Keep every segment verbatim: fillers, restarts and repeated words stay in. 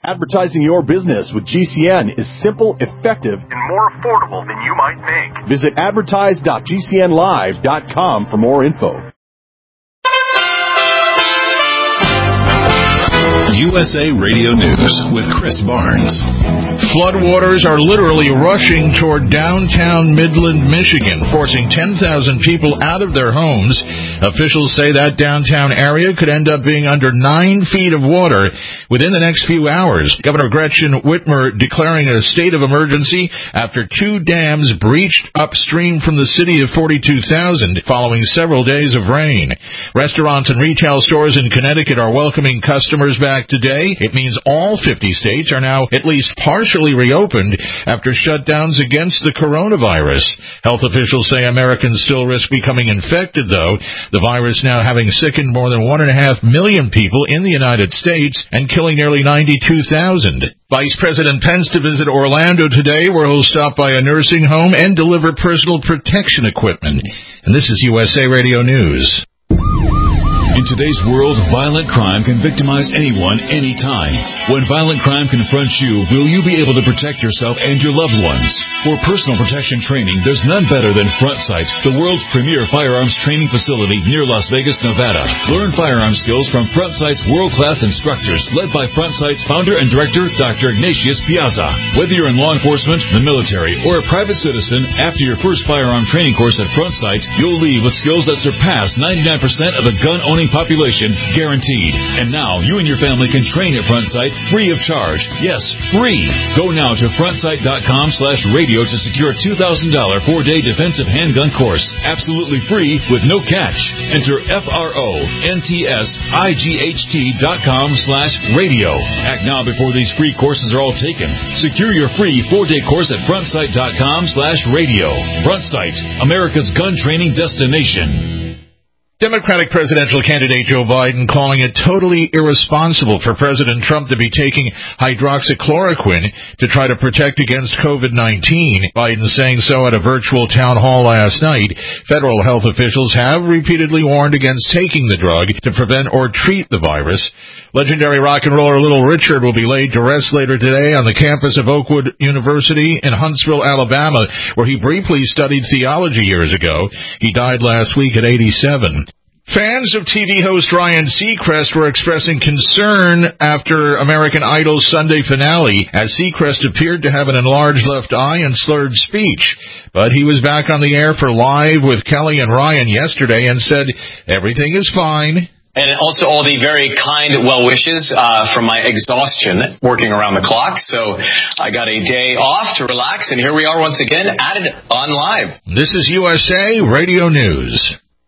Advertising your business with G C N is simple, effective, and more affordable than you might think. Visit advertise dot g c n live dot com for more info. U S A Radio News with Chris Barnes. Floodwaters are literally rushing toward downtown Midland, Michigan, forcing ten thousand people out of their homes. Officials say that downtown area could end up being under nine feet of water within the next few hours. Governor Gretchen Whitmer declaring a state of emergency after two dams breached upstream from the city of forty-two thousand following several days of rain. Restaurants and retail stores in Connecticut are welcoming customers back today. It means all fifty states are now at least partially reopened after shutdowns against the coronavirus. Health officials say Americans still risk becoming infected, though, the virus now having sickened more than one and a half million people in the United States and killing nearly ninety-two thousand. Vice President Pence to visit Orlando today, where he'll stop by a nursing home and deliver personal protection equipment. And this is U S A Radio News. In today's world, violent crime can victimize anyone, anytime. When violent crime confronts you, will you be able to protect yourself and your loved ones? For personal protection training, there's none better than Front Sight, the world's premier firearms training facility near Las Vegas, Nevada. Learn firearm skills from Front Sight's world-class instructors, led by Front Sight's founder and director, Doctor Ignatius Piazza. Whether you're in law enforcement, the military, or a private citizen, after your first firearm training course at Front Sight, you'll leave with skills that surpass ninety-nine percent of the gun-owning population, guaranteed. And now, you and your family can train at Front Sight free of charge. Yes, free. Go now to front sight dot com slash radio to secure a two thousand dollars four-day defensive handgun course. Absolutely free with no catch. Enter F R O N T S I G H T dot com slash radio. Act now before these free courses are all taken. Secure your free four-day course at front sight dot com slash radio. Front Sight, America's gun training destination. Democratic presidential candidate Joe Biden calling it totally irresponsible for President Trump to be taking hydroxychloroquine to try to protect against COVID nineteen. Biden saying so at a virtual town hall last night. Federal health officials have repeatedly warned against taking the drug to prevent or treat the virus. Legendary rock and roller Little Richard will be laid to rest later today on the campus of Oakwood University in Huntsville, Alabama, where he briefly studied theology years ago. He died last week at eighty-seven. Fans of T V host Ryan Seacrest were expressing concern after American Idol's Sunday finale, as Seacrest appeared to have an enlarged left eye and slurred speech. But he was back on the air for Live with Kelly and Ryan yesterday and said everything is fine. And also all the very kind well wishes uh, from my exhaustion working around the clock. So I got a day off to relax, and here we are once again at it on Live. This is U S A Radio News.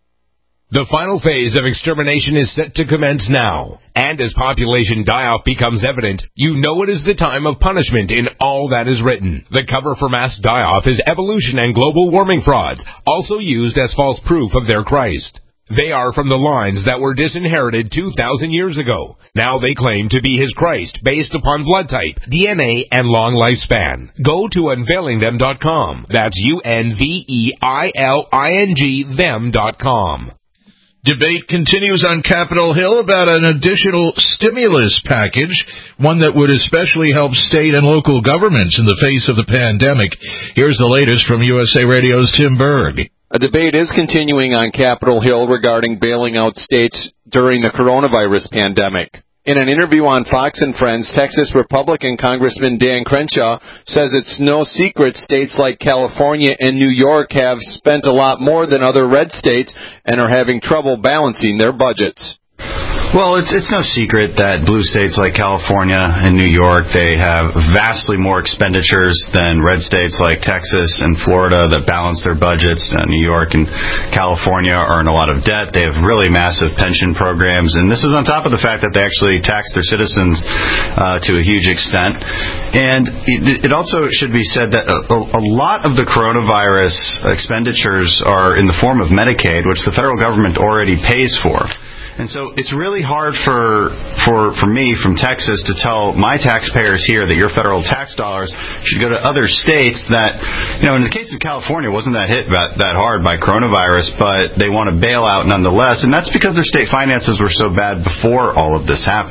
The final phase of extermination is set to commence now. And as population die-off becomes evident, you know it is the time of punishment in all that is written. The cover for mass die-off is evolution and global warming frauds, also used as false proof of their Christ. They are from the lines that were disinherited two thousand years ago. Now they claim to be his Christ based upon blood type, D N A, and long lifespan. Go to unveiling them dot com. That's U N V E I L I N G them dot com. Debate continues on Capitol Hill about an additional stimulus package, one that would especially help state and local governments in the face of the pandemic. Here's the latest from U S A Radio's Tim Berg. A debate is continuing on Capitol Hill regarding bailing out states during the coronavirus pandemic. In an interview on Fox and Friends, Texas Republican Congressman Dan Crenshaw says it's no secret states like California and New York have spent a lot more than other red states and are having trouble balancing their budgets. Well, it's it's no secret that blue states like California and New York, they have vastly more expenditures than red states like Texas and Florida that balance their budgets. Uh, New York and California are in a lot of debt. They have really massive pension programs, and this is on top of the fact that they actually tax their citizens uh, to a huge extent. And it, it also should be said that a, a lot of the coronavirus expenditures are in the form of Medicaid, which the federal government already pays for. And so it's really hard for for for me from Texas to tell my taxpayers here that your federal tax dollars should go to other states that, you know, in the case of California, wasn't that hit that, that hard by coronavirus, but they want to bail out nonetheless. And that's because their state finances were so bad before all of this happened.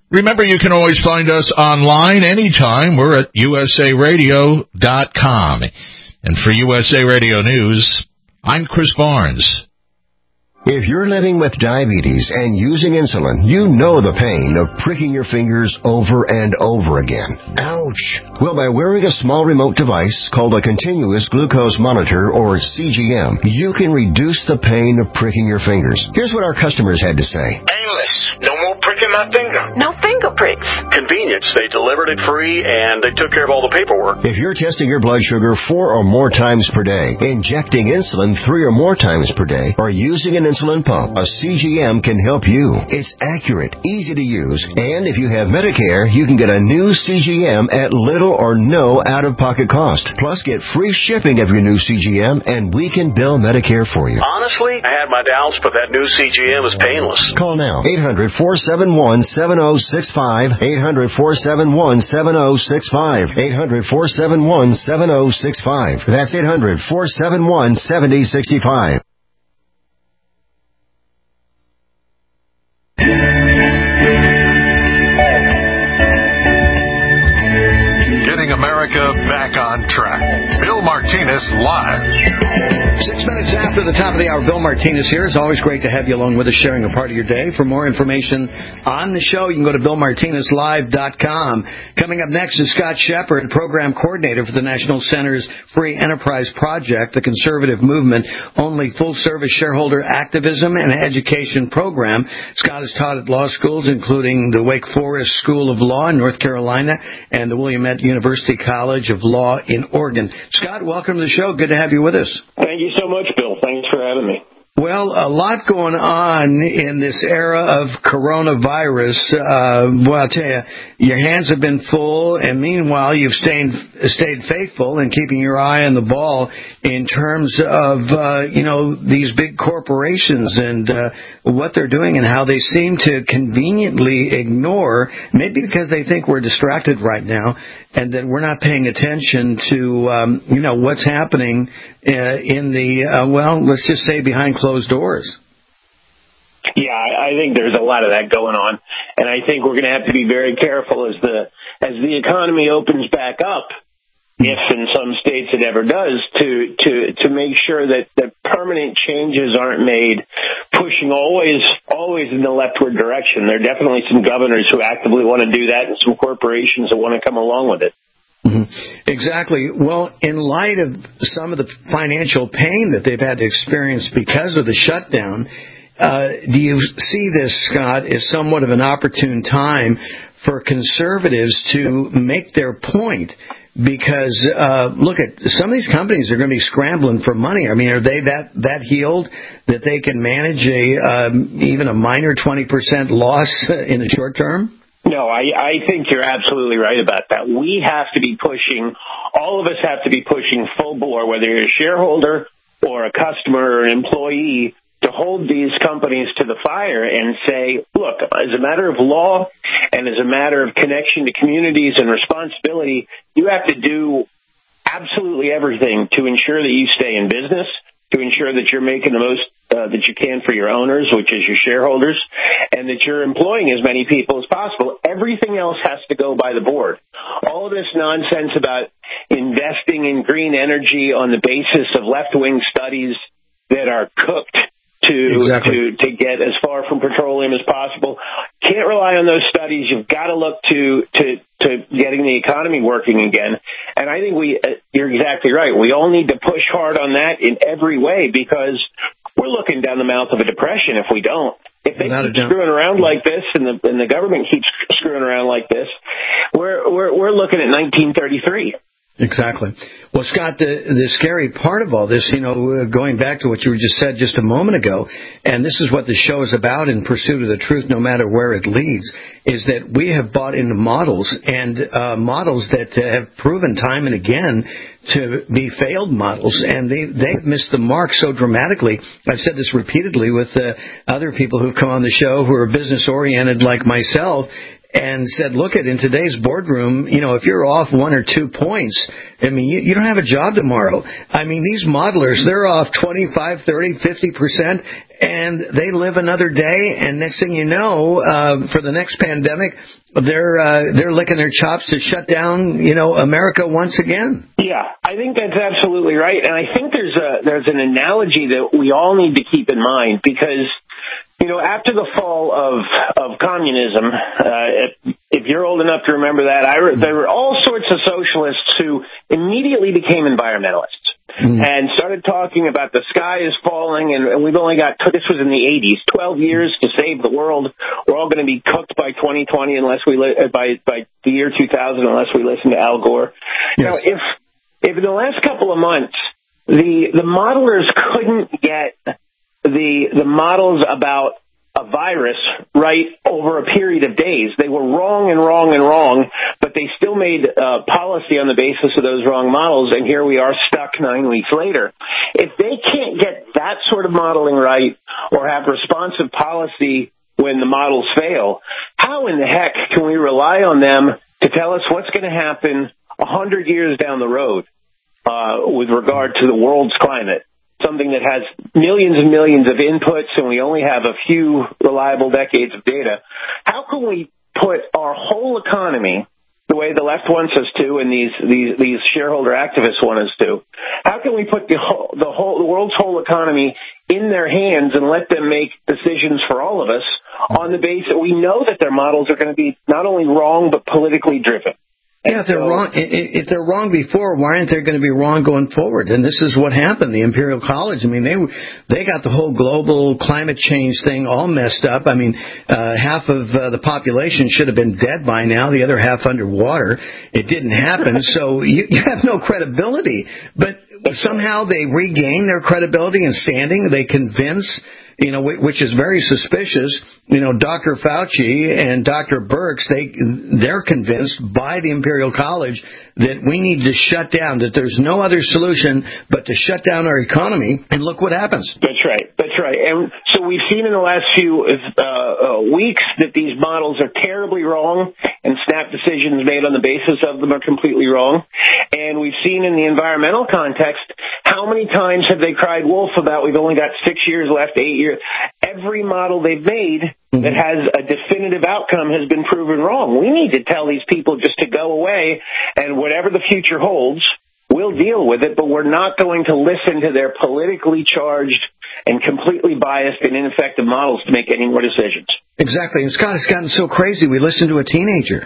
Remember, you can always find us online anytime. We're at U S A radio dot com. And for U S A Radio News, I'm Chris Barnes. If you're living with diabetes and using insulin, you know the pain of pricking your fingers over and over again. Ouch! Well, by wearing a small remote device called a continuous glucose monitor, or C G M, you can reduce the pain of pricking your fingers. Here's what our customers had to say. Painless. No more pricking my finger. No finger pricks. Convenience. They delivered it free, and they took care of all the paperwork. If you're testing your blood sugar four or more times per day, injecting insulin three or more times per day, or using an insulin pump, a C G M can help you. It's accurate, easy to use, and if you have Medicare, you can get a new C G M at little or no out-of-pocket cost. Plus, get free shipping of your new C G M, and we can bill Medicare for you. Honestly, I had my doubts, but that new C G M is painless. Call now. eight hundred, four seven one, seven oh six five. eight hundred, four seven one, seven oh six five. eight hundred, four seven one, seven oh six five. That's eight hundred, four seven one, seven oh six five. Getting America back on track. Bill Martinez live. Six minutes after the top of the hour, Bill Martinez here. It's always great to have you along with us, sharing a part of your day. For more information on the show, you can go to bill martinez live dot com. Coming up next is Scott Shepard, Program Coordinator for the National Center's Free Enterprise Project, the conservative movement only full-service shareholder activism and education program. Scott has taught at law schools, including the Wake Forest School of Law in North Carolina and the Willamette University College of Law in Oregon. Scott, welcome to the show. Good to have you with us. Thank you so much, Bill. Thanks for having me. Well, a lot going on in this era of coronavirus. Uh, well, I'll tell you, your hands have been full, and meanwhile, you've stayed stayed faithful in keeping your eye on the ball in terms of, uh, you know, these big corporations and uh, what they're doing and how they seem to conveniently ignore, maybe because they think we're distracted right now and that we're not paying attention to, um, you know, what's happening uh, in the, uh, well, let's just say behind closed doors. Yeah, I think there's a lot of that going on, and I think we're going to have to be very careful as the as the economy opens back up, if in some states it ever does, to to to make sure that, that permanent changes aren't made, pushing always always in the leftward direction. There are definitely some governors who actively want to do that, and some corporations that want to come along with it. Mm-hmm. Exactly. Well, in light of some of the financial pain that they've had to experience because of the shutdown, uh, do you see this, Scott, as somewhat of an opportune time for conservatives to make their point? Because, uh, look, at some of these companies are going to be scrambling for money. I mean, are they that, that healed that they can manage a um, even a minor twenty percent loss in the short term? No, I, I think you're absolutely right about that. We have to be pushing, all of us have to be pushing full bore, whether you're a shareholder or a customer or an employee, to hold these companies to the fire and say, look, as a matter of law and as a matter of connection to communities and responsibility, you have to do absolutely everything to ensure that you stay in business, to ensure that you're making the most uh, that you can for your owners, which is your shareholders, and that you're employing as many people as possible. Everything else has to go by the board. All of this nonsense about investing in green energy on the basis of left-wing studies that are cooked to exactly. to to get as far from petroleum as possible. Can't rely on those studies. You've got to look to to to getting the economy working again. And I think we uh, you're exactly right. We all need to push hard on that in every way, because we're looking down the mouth of a depression if we don't. If they Without keep screwing around like this, and the and the government keeps screwing around like this, we're we're we're looking at nineteen thirty-three. Exactly. Well, Scott, the, the scary part of all this, you know, going back to what you just said just a moment ago, and this is what the show is about, in pursuit of the truth, no matter where it leads, is that we have bought into models, and uh, models that uh, have proven time and again to be failed models, and they, they've missed the mark so dramatically. I've said this repeatedly with uh, other people who've come on the show who are business-oriented like myself, and said, look, at in today's boardroom, you know, if you're off one or two points, I mean, you, you don't have a job tomorrow. I mean, these modelers, they're off twenty-five, thirty, fifty percent, and they live another day, and next thing you know, uh, for the next pandemic, they're uh, they're licking their chops to shut down, you know, America once again. Yeah, I think that's absolutely right, and I think there's a there's an analogy that we all need to keep in mind because, you know, after the fall of of communism, uh, if, if you're old enough to remember that, I re- there were all sorts of socialists who immediately became environmentalists. Mm-hmm. And started talking about the sky is falling, and, and we've only got, this was in the eighties, twelve years to save the world. We're all going to be cooked by twenty twenty unless we, li- by, by the year two thousand unless we listen to Al Gore. Yes. Now, if, if in the last couple of months, the, the modelers couldn't get the, the models about a virus right over a period of days. They were wrong and wrong and wrong, but they still made uh, policy on the basis of those wrong models, and here we are stuck nine weeks later. If they can't get that sort of modeling right or have responsive policy when the models fail, how in the heck can we rely on them to tell us what's going to happen a hundred years down the road uh, with regard to the world's climate? Something that has millions and millions of inputs, and we only have a few reliable decades of data. How can we put our whole economy, the way the left wants us to, and these these, these shareholder activists want us to, how can we put the whole, the whole the world's whole economy in their hands and let them make decisions for all of us on the basis that we know that their models are going to be not only wrong but politically driven? Yeah, if they're wrong, if they're wrong before, why aren't they going to be wrong going forward? And this is what happened. The Imperial College, I mean, they they got the whole global climate change thing all messed up. I mean, uh, half of uh, the population should have been dead by now, the other half underwater. It didn't happen, so you, you have no credibility. But somehow they regain their credibility and standing. They convince, you know, which is very suspicious. You know, Doctor Fauci and Doctor Birx, they, they're convinced by the Imperial College that we need to shut down, that there's no other solution but to shut down our economy, and look what happens. That's right. That's right. And so we've seen in the last few uh, uh, weeks that these models are terribly wrong, and snap decisions made on the basis of them are completely wrong. And we've seen in the environmental context, how many times have they cried wolf about we've only got six years left, eight years? Every model they've made that has a definitive outcome has been proven wrong. We need to tell these people just to go away, and whatever the future holds, we'll deal with it, but we're not going to listen to their politically charged and completely biased and ineffective models to make any more decisions. Exactly. And Scott, it's gotten so crazy, we listen to a teenager.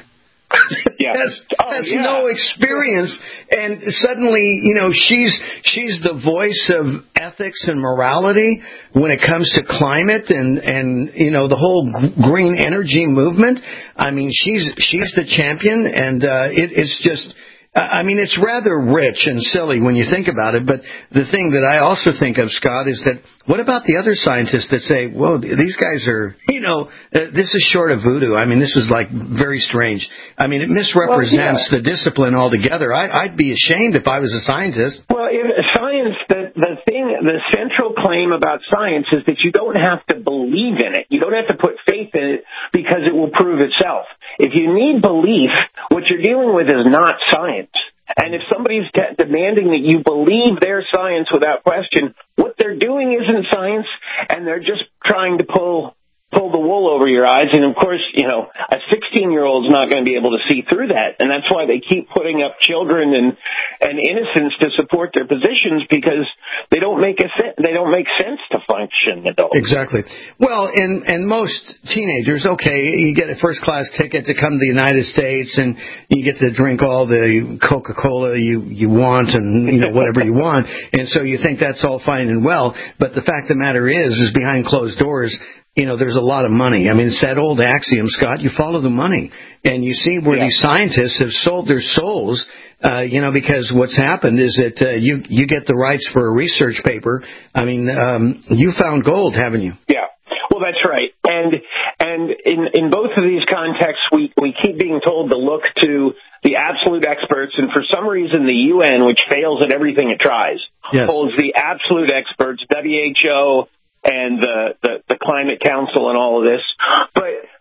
Yeah. has oh, has yeah. no experience, and suddenly, you know, she's she's the voice of ethics and morality when it comes to climate and and you know the whole green energy movement. I mean, she's she's the champion, and uh, it, it's just. I mean, it's rather rich and silly when you think about it, but the thing that I also think of, Scott, is that what about the other scientists that say, whoa, these guys are, you know, uh, this is short of voodoo. I mean, this is like very strange. I mean, it misrepresents well, yeah. the discipline altogether. I, I'd be ashamed if I was a scientist. Well, in science, the, the thing, the central claim about science is that you don't have to believe in it. You don't have to put faith in it because it will prove itself. If you need belief, what you're dealing with is not science. And if somebody's t- demanding that you believe their science without question, what they're doing isn't science, and they're just trying to pull pull the wool over your eyes. And, of course, you know, a sixteen-year-old's not going to be able to see through that. And that's why they keep putting up children and, and innocents to support their positions, because they don't make a se- they don't make sense to function adults. Exactly. Well, and, and most teenagers, okay, you get a first-class ticket to come to the United States, and you get to drink all the Coca-Cola you, you want and, you know, whatever you want. And so you think that's all fine and well. But the fact of the matter is, is behind closed doors, you know, there's a lot of money. I mean, it's that old axiom, Scott, you follow the money. And you see where yeah. these scientists have sold their souls, uh, you know, because what's happened is that uh, you you get the rights for a research paper. I mean, um, you found gold, haven't you? Yeah. Well, that's right. And and in, in both of these contexts, we, we keep being told to look to the absolute experts. And for some reason, the U N, which fails at everything it tries, yes. holds the absolute experts, W H O, and the, the, the Climate Council and all of this. But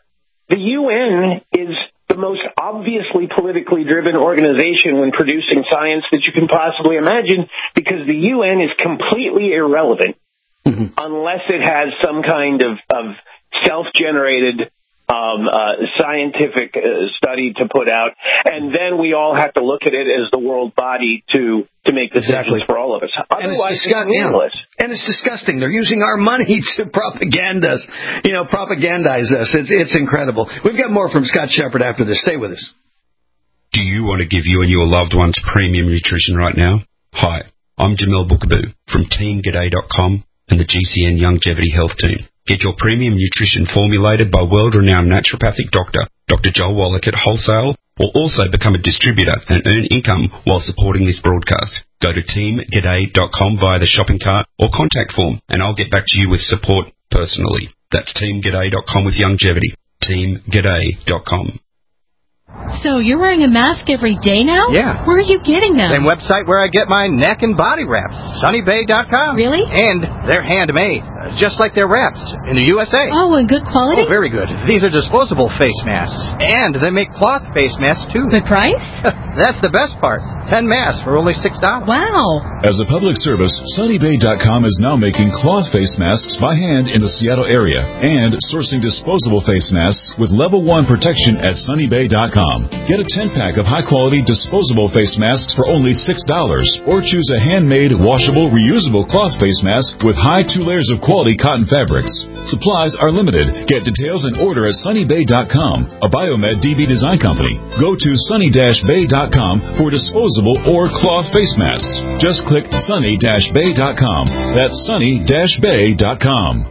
the U N is the most obviously politically driven organization when producing science that you can possibly imagine, because the U N is completely irrelevant mm-hmm. unless it has some kind of, of self-generated Um, uh, scientific uh, study to put out, and then we all have to look at it as the world body to to make decisions exactly. for all of us. Otherwise, and it's, disgu- it's meaningless. Yeah. And it's disgusting. They're using our money to propaganda us, you know, propagandize us. It's it's incredible. We've got more from Scott Shepard after this. Stay with us. Do you want to give you and your loved ones premium nutrition right now? Hi, I'm Jamel Bookaboo from Team G'day dot com and the G C N Longevity Health Team. Get your premium nutrition formulated by world-renowned naturopathic doctor, Doctor Joel Wallach at Wholesale, or also become a distributor and earn income while supporting this broadcast. Go to Team G'day dot com via the shopping cart or contact form, and I'll get back to you with support personally. That's Team G'day dot com with Longevity. Team G'day dot com. So you're wearing a mask every day now? Yeah. Where are you getting them? Same website where I get my neck and body wraps, Sunny Bay dot com. Really? And they're handmade, uh, just like their wraps in the U S A. Oh, and good quality? Oh, very good. These are disposable face masks. And they make cloth face masks, too. Good price? That's the best part. Ten masks for only six dollars. Wow. As a public service, Sunny Bay dot com is now making cloth face masks by hand in the Seattle area and sourcing disposable face masks with level one protection at Sunny Bay dot com. Get a ten-pack of high-quality disposable face masks for only six dollars, or choose a handmade, washable, reusable cloth face mask with high two layers of quality cotton fabrics. Supplies are limited. Get details and order at Sunny Bay dot com, a Biomed D B design company. Go to Sunny Bay dot com for disposable or cloth face masks. Just click Sunny Bay dot com. That's Sunny Bay dot com.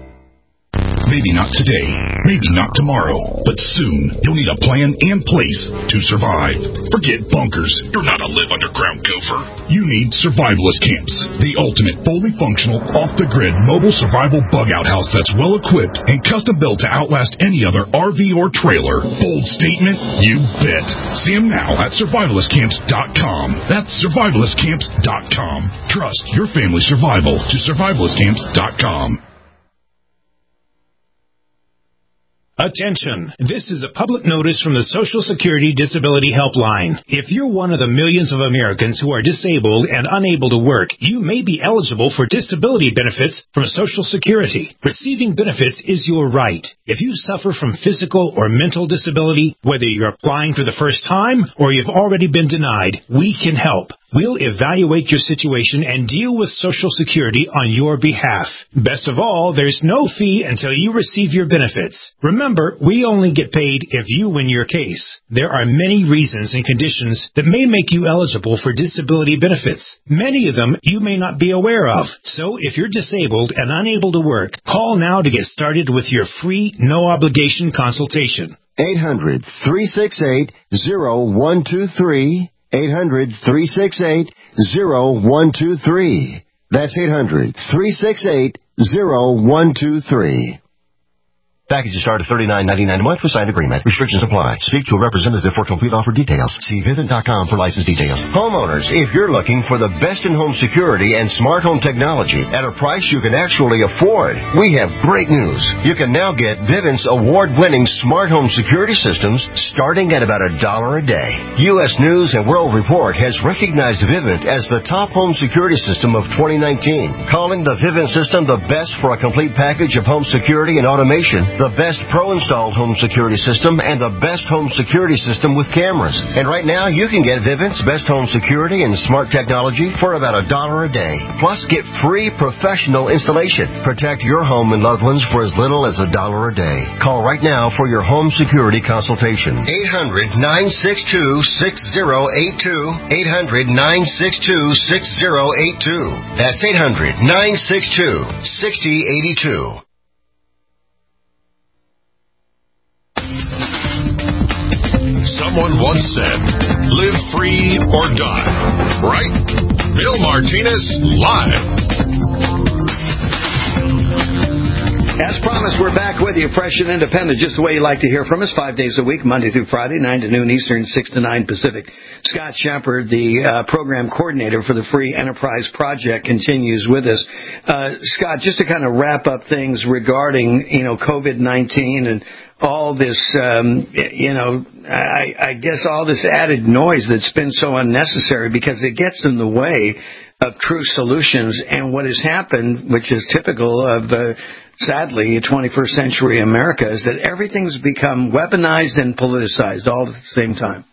Maybe not today, maybe not tomorrow, but soon you'll need a plan and place to survive. Forget bunkers. You're not a live underground gopher. You need survivalist camps, the ultimate fully functional, off-the-grid mobile survival bug-out house that's well-equipped and custom-built to outlast any other R V or trailer. Bold statement? You bet. See them now at survivalist camps dot com. That's survivalist camps dot com. Trust your family's survival to survivalist camps dot com. Attention! This is a public notice from the Social Security Disability Helpline. If you're one of the millions of Americans who are disabled and unable to work, you may be eligible for disability benefits from Social Security. Receiving benefits is your right. If you suffer from physical or mental disability, whether you're applying for the first time or you've already been denied, we can help. We'll evaluate your situation and deal with Social Security on your behalf. Best of all, there's no fee until you receive your benefits. Remember, we only get paid if you win your case. There are many reasons and conditions that may make you eligible for disability benefits. Many of them you may not be aware of. So if you're disabled and unable to work, call now to get started with your free, no-obligation consultation. eight hundred, three six eight, zero one two three. eight hundred, three six eight, zero one two three. That's eight hundred, three six eight, zero one two three. Packages start at thirty-nine ninety-nine a month with signed agreement. Restrictions apply. Speak to a representative for complete offer details. See Vivint dot com for license details. Homeowners, if you're looking for the best in home security and smart home technology at a price you can actually afford, we have great news. You can now get Vivint's award-winning smart home security systems starting at about a dollar a day. U S News and World Report has recognized Vivint as the top home security system of twenty nineteen, calling the Vivint system the best for a complete package of home security and automation, the best pro-installed home security system, and the best home security system with cameras. And right now, you can get Vivint's best home security and smart technology for about a dollar a day. Plus, get free professional installation. Protect your home and loved ones for as little as a dollar a day. Call right now for your home security consultation. eight hundred, nine six two, six zero eight two. eight hundred, nine six two, six zero eight two. That's eight hundred, nine six two, six zero eight two. Someone once said, live free or die. Right? Bill Martinez, live. As promised, we're back with you, fresh and independent, just the way you like to hear from us, five days a week, Monday through Friday, nine to noon Eastern, six to nine Pacific. Scott Shepard, the uh, program coordinator for the Free Enterprise Project, continues with us. Uh, Scott, just to kind of wrap up things regarding, you know, COVID nineteen and all this, um, you know, I, I guess all this added noise that's been so unnecessary because it gets in the way of true solutions. And what has happened, which is typical of the, sadly, twenty-first century America, is that everything's become weaponized and politicized all at the same time.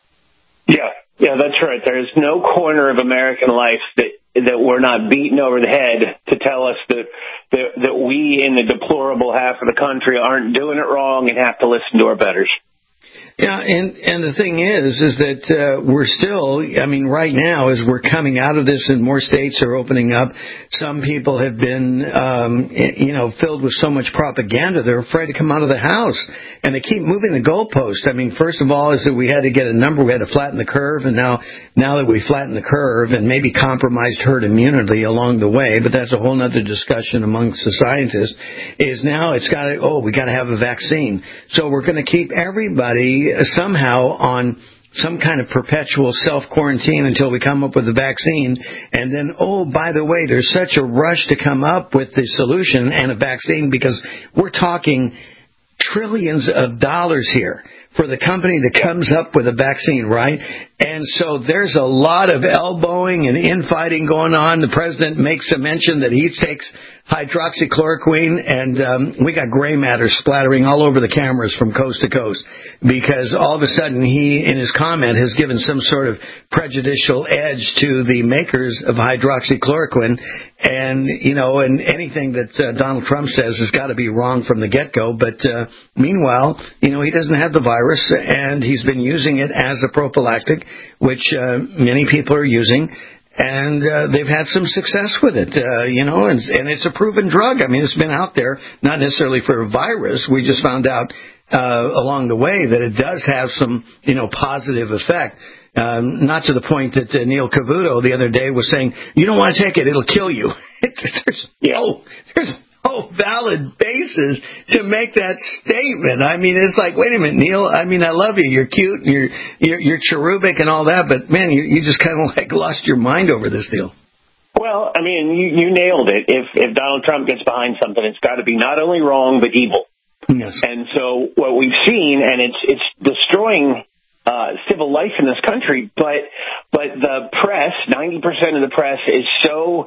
Yeah, yeah, that's right. There's no corner of American life that that we're not beaten over the head to tell us that, that that we in the deplorable half of the country aren't doing it wrong and have to listen to our betters. Yeah, and, and the thing is, is that uh, we're still, I mean, right now, as we're coming out of this and more states are opening up, some people have been, um, you know, filled with so much propaganda, they're afraid to come out of the house. And they keep moving the goalpost. I mean, first of all, is that we had to get a number, we had to flatten the curve, and now now that we flattened the curve and maybe compromised herd immunity along the way, but that's a whole other discussion amongst the scientists, is now it's got to, oh, we got to have a vaccine. So we're going to keep everybody somehow on some kind of perpetual self-quarantine until we come up with a vaccine. And then, oh, by the way, there's such a rush to come up with the solution and a vaccine because we're talking trillions of dollars here for the company that comes up with a vaccine, right? And so there's a lot of elbowing and infighting going on. The president makes a mention that he takes hydroxychloroquine, and um, we got gray matter splattering all over the cameras from coast to coast because all of a sudden he, in his comment, has given some sort of prejudicial edge to the makers of hydroxychloroquine. And, you know, and anything that uh, Donald Trump says has got to be wrong from the get-go. But uh, meanwhile, you know, he doesn't have the virus, and he's been using it as a prophylactic, which uh, many people are using. And uh, they've had some success with it, uh, you know, and, and it's a proven drug. I mean, it's been out there, not necessarily for a virus. We just found out uh, along the way that it does have some, you know, positive effect. Um, not to the point that uh, Neil Cavuto the other day was saying, you don't want to take it, it'll kill you. there's no, there's no valid basis to make that statement. I mean, it's like, wait a minute, Neil, I mean, I love you, you're cute, and you're, you're, you're cherubic and all that, but man, you, you just kind of like lost your mind over this deal. Well, I mean, you, you nailed it. If, if Donald Trump gets behind something, it's got to be not only wrong, but evil. Yes. And so what we've seen, and it's, it's destroying Uh, civil life in this country, but but the press, ninety percent of the press is so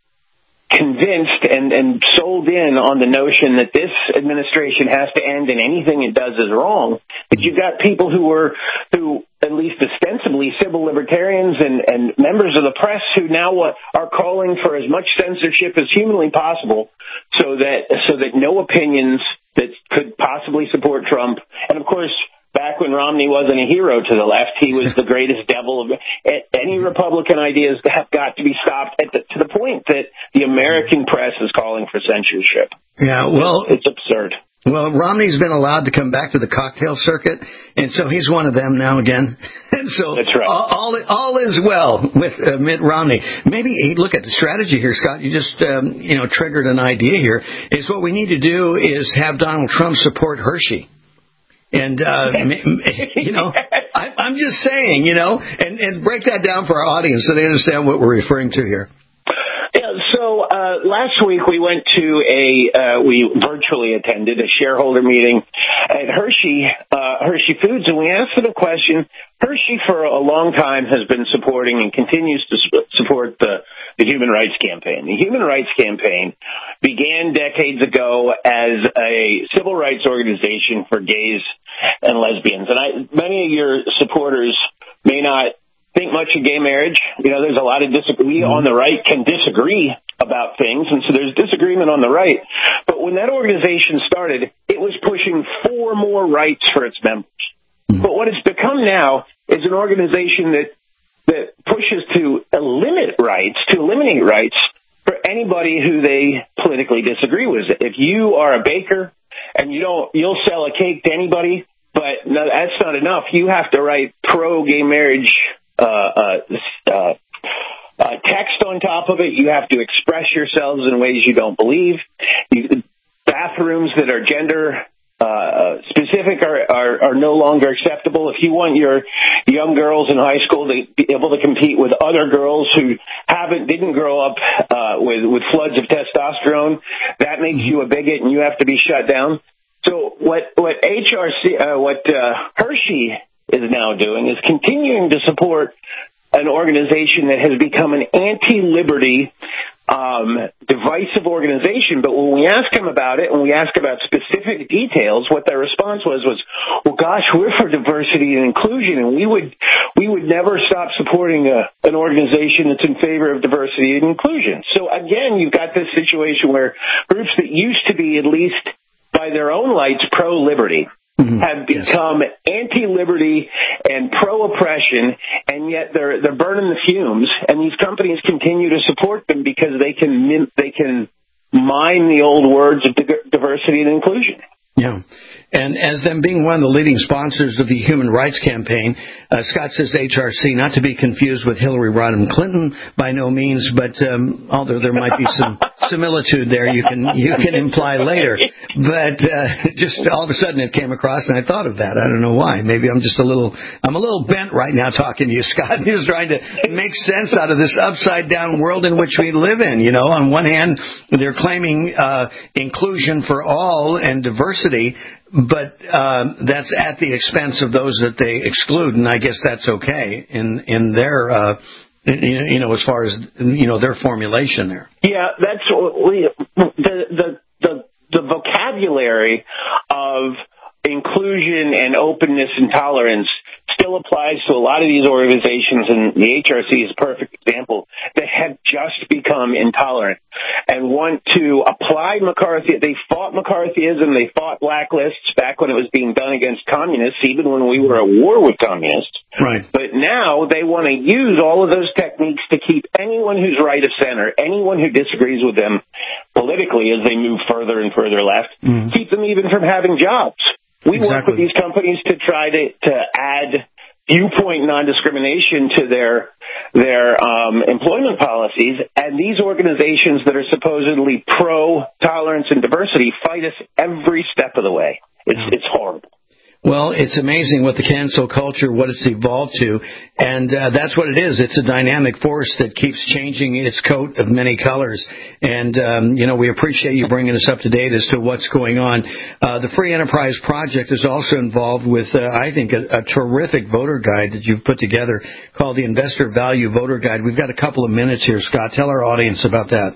convinced and, and sold in on the notion that this administration has to end and anything it does is wrong. But you've got people who were, who at least ostensibly civil libertarians and, and members of the press who now uh, are calling for as much censorship as humanly possible so that so that no opinions that could possibly support Trump. And of course, back when Romney wasn't a hero to the left, he was the greatest devil of any Republican ideas have got to be stopped at the, to the point that the American press is calling for censorship. Yeah, well, it's, it's absurd. Well, Romney's been allowed to come back to the cocktail circuit, and so he's one of them now again. And so That's right. all, all, all is well with uh, Mitt Romney. Maybe, look at the strategy here, Scott. You just, um, you know, triggered an idea here. Is what we need to do is have Donald Trump support Hershey. And, uh, you know, I, I'm just saying, you know, and, and break that down for our audience so they understand what we're referring to here. Yeah, so uh, last week we went to a, uh, we virtually attended a shareholder meeting at Hershey, uh, Hershey Foods, and we asked them a question. Hershey for a long time has been supporting and continues to support the, the Human Rights Campaign. The Human Rights Campaign began decades ago as a civil rights organization for gays and lesbians. And I, many of your supporters may not think much of gay marriage. You know, there's a lot of disagreement. We on the right can disagree about things, and so there's disagreement on the right. But when that organization started, it was pushing for more rights for its members. But what it's become now is an organization that that pushes to limit rights, to eliminate rights for anybody who they politically disagree with. If you are a baker and you don't, you'll sell a cake to anybody, but no, that's not enough. You have to write pro-gay marriage uh, uh, uh, uh, text on top of it. You have to express yourselves in ways you don't believe. You, bathrooms that are gender uh, specific are, are, are no longer acceptable. If you want your young girls in high school to be able to compete with other girls who haven't, didn't grow up uh, with, with floods of testosterone, that makes you a bigot and you have to be shut down. So what, what H R C, uh, what uh, Hershey is now doing is continuing to support an organization that has become an anti-liberty, um, divisive organization. But when we ask them about it, and we ask about specific details, what their response was was, "Well, gosh, we're for diversity and inclusion, and we would we would never stop supporting a, an organization that's in favor of diversity and inclusion." So again, you've got this situation where groups that used to be, at least by their own lights, pro-liberty, have become yes. anti-liberty and pro-oppression, and yet they're they're burning the fumes. And these companies continue to support them because they can they can mine the old words of diversity and inclusion. Yeah. And as them being one of the leading sponsors of the Human Rights Campaign, uh, Scott says H R C, not to be confused with Hillary Rodham Clinton by no means, but um, although there might be some similitude there, you can you can imply later. But uh, just all of a sudden it came across, and I thought of that. I don't know why. Maybe I'm just a little I'm a little bent right now talking to you, Scott. Just trying to make sense out of this upside down world in which we live in. You know, on one hand, they're claiming uh, inclusion for all and diversity. But uh, that's at the expense of those that they exclude, and I guess that's okay in in their uh, you know as far as you know their formulation there. Yeah, that's we, the the the the vocabulary of inclusion and openness and tolerance still applies to a lot of these organizations, and the H R C is a perfect example, that have just become intolerant and want to apply McCarthy. They fought McCarthyism, they fought blacklists back when it was being done against communists, even when we were at war with communists. Right. But now they want to use all of those techniques to keep anyone who's right of center, anyone who disagrees with them politically as they move further and further left, mm-hmm. keep them even from having jobs. We exactly. work with these companies to try to, to add viewpoint non-discrimination to their their um, employment policies, and these organizations that are supposedly pro-tolerance and diversity fight us every step of the way. It's yeah. it's horrible. Well, it's amazing what the cancel culture, what it's evolved to, and uh, that's what it is. It's a dynamic force that keeps changing its coat of many colors. And, um, you know, we appreciate you bringing us up to date as to what's going on. Uh, the Free Enterprise Project is also involved with, uh, I think, a, a terrific voter guide that you've put together called the Investor Value Voter Guide. We've got a couple of minutes here, Scott. Tell our audience about that.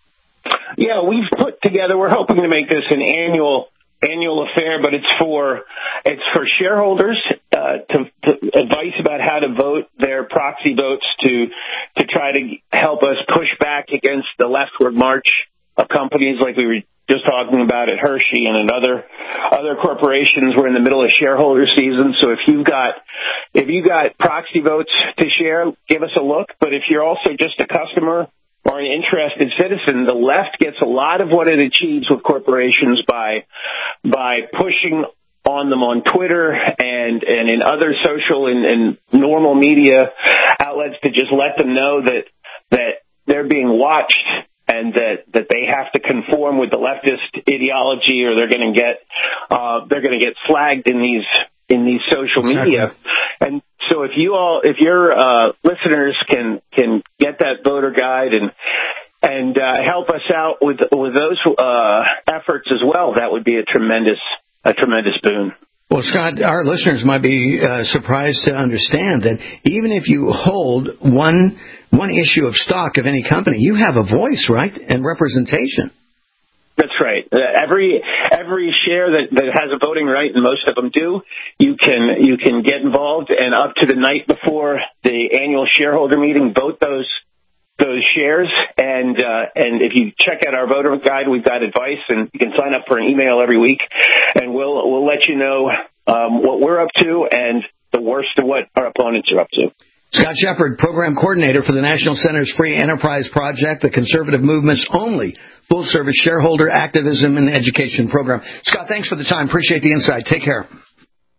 Yeah, we've put together, we're hoping to make this an annual annual affair, but it's for it's for shareholders uh, to, to advice about how to vote their proxy votes to to try to help us push back against the leftward march of companies like we were just talking about at Hershey and at other other corporations. We're in the middle of shareholder season, so if you've got if you got proxy votes to share, give us a look. But if you're also just a customer or an interested citizen, the left gets a lot of what it achieves with corporations by by pushing on them on Twitter and, and in other social and, and normal media outlets to just let them know that that they're being watched and that, that they have to conform with the leftist ideology, or they're going to get uh, they're going to get flagged in these in these social media. Exactly. And so if you all, if your uh, listeners can can get that voter guide and and uh, help us out with with those uh, efforts as well, that would be a tremendous a tremendous boon. Well, Scott, our listeners might be uh, surprised to understand that even if you hold one one issue of stock of any company, you have a voice, right, and representation. That's right. Uh, every every share that, that has a voting right, and most of them do, you can you can get involved, and up to the night before the annual shareholder meeting, vote those those shares. And uh, and if you check out our voter guide, we've got advice, and you can sign up for an email every week, and we'll we'll let you know um, what we're up to and the worst of what our opponents are up to. Scott Shepard, Program Coordinator for the National Center's Free Enterprise Project, the conservative movement's only full-service shareholder activism and education program. Scott, thanks for the time. Appreciate the insight. Take care.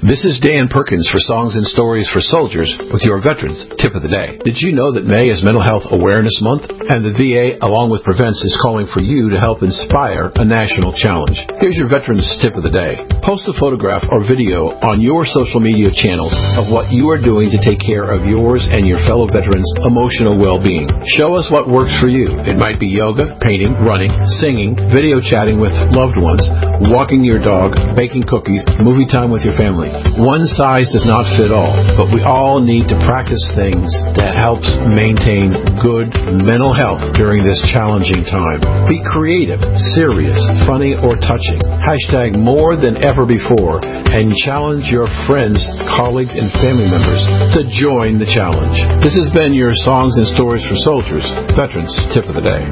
This is Dan Perkins for Songs and Stories for Soldiers with your Veterans Tip of the Day. Did you know that May is Mental Health Awareness Month? And the V A, along with Prevents, is calling for you to help inspire a national challenge. Here's your Veterans Tip of the Day. Post a photograph or video on your social media channels of what you are doing to take care of yours and your fellow veterans' emotional well-being. Show us what works for you. It might be yoga, painting, running, singing, video chatting with loved ones, walking your dog, baking cookies, movie time with your family. One size does not fit all, but we all need to practice things that helps maintain good mental health during this challenging time. Be creative, serious, funny, or touching. Hashtag more than ever before, and challenge your friends, colleagues, and family members to join the challenge. This has been your Songs and Stories for Soldiers, Veterans Tip of the Day.